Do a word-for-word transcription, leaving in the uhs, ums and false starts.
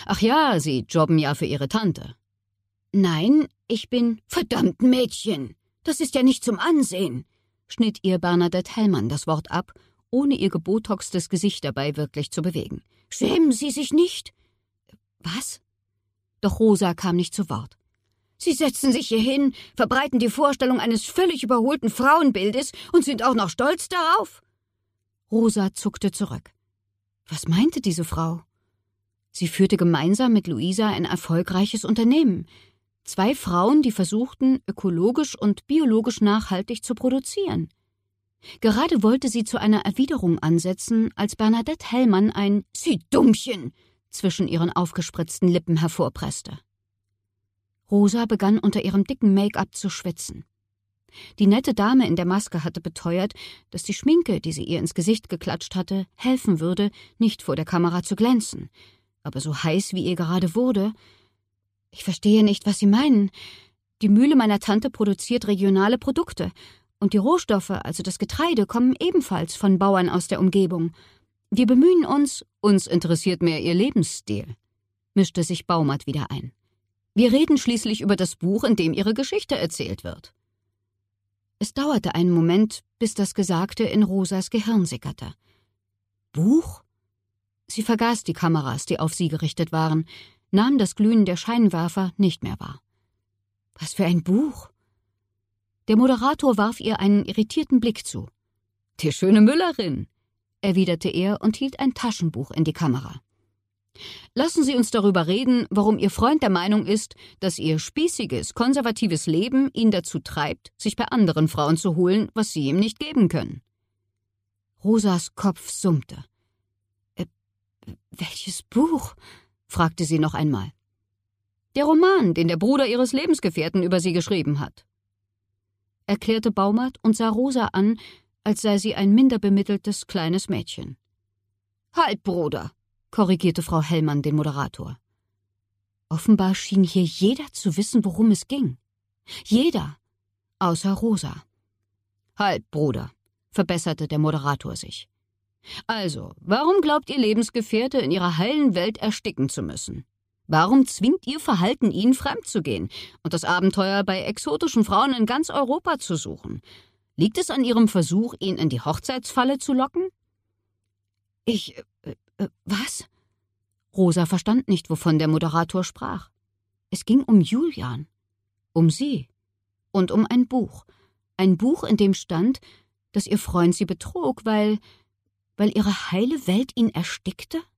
»Ach ja, Sie jobben ja für Ihre Tante.« »Nein, ich bin...« »Verdammt, Mädchen, das ist ja nicht zum Ansehen«, schnitt ihr Bernadette Hellmann das Wort ab, ohne ihr gebotoxtes Gesicht dabei wirklich zu bewegen. »Schämen Sie sich nicht?« »Was?« Doch Rosa kam nicht zu Wort. »Sie setzen sich hier hin, verbreiten die Vorstellung eines völlig überholten Frauenbildes und sind auch noch stolz darauf?« Rosa zuckte zurück. Was meinte diese Frau? Sie führte gemeinsam mit Luisa ein erfolgreiches Unternehmen. Zwei Frauen, die versuchten, ökologisch und biologisch nachhaltig zu produzieren. Gerade wollte sie zu einer Erwiderung ansetzen, als Bernadette Hellmann ein »Sie Dummchen« zwischen ihren aufgespritzten Lippen hervorpresste. Rosa begann unter ihrem dicken Make-up zu schwitzen. Die nette Dame in der Maske hatte beteuert, dass die Schminke, die sie ihr ins Gesicht geklatscht hatte, helfen würde, nicht vor der Kamera zu glänzen. Aber so heiß, wie ihr gerade wurde... »Ich verstehe nicht, was Sie meinen. Die Mühle meiner Tante produziert regionale Produkte. Und die Rohstoffe, also das Getreide, kommen ebenfalls von Bauern aus der Umgebung. Wir bemühen uns...« »Uns interessiert mehr Ihr Lebensstil«, mischte sich Baumert wieder ein. »Wir reden schließlich über das Buch, in dem Ihre Geschichte erzählt wird.« Es dauerte einen Moment, bis das Gesagte in Rosas Gehirn sickerte. »Buch?« Sie vergaß die Kameras, die auf sie gerichtet waren, nahm das Glühen der Scheinwerfer nicht mehr wahr. »Was für ein Buch?« Der Moderator warf ihr einen irritierten Blick zu. »Die schöne Müllerin«, erwiderte er und hielt ein Taschenbuch in die Kamera. »Lassen Sie uns darüber reden, warum Ihr Freund der Meinung ist, dass Ihr spießiges, konservatives Leben ihn dazu treibt, sich bei anderen Frauen zu holen, was Sie ihm nicht geben können.« Rosas Kopf summte. Äh, »Welches Buch?« fragte sie noch einmal. »Der Roman, den der Bruder Ihres Lebensgefährten über Sie geschrieben hat«, erklärte Baumert und sah Rosa an, als sei sie ein minder bemitteltes kleines Mädchen. »Halbbruder«, korrigierte Frau Hellmann den Moderator. Offenbar schien hier jeder zu wissen, worum es ging. Jeder, außer Rosa. »Halbbruder«, verbesserte der Moderator sich. »Also, warum glaubt Ihr Lebensgefährte, in Ihrer heilen Welt ersticken zu müssen? Warum zwingt Ihr Verhalten ihn, fremd zu gehen und das Abenteuer bei exotischen Frauen in ganz Europa zu suchen? Liegt es an Ihrem Versuch, ihn in die Hochzeitsfalle zu locken?« »Ich... Äh, äh, was?« Rosa verstand nicht, wovon der Moderator sprach. Es ging um Julian, um sie und um ein Buch. Ein Buch, in dem stand, dass ihr Freund sie betrog, weil... weil ihre heile Welt ihn erstickte?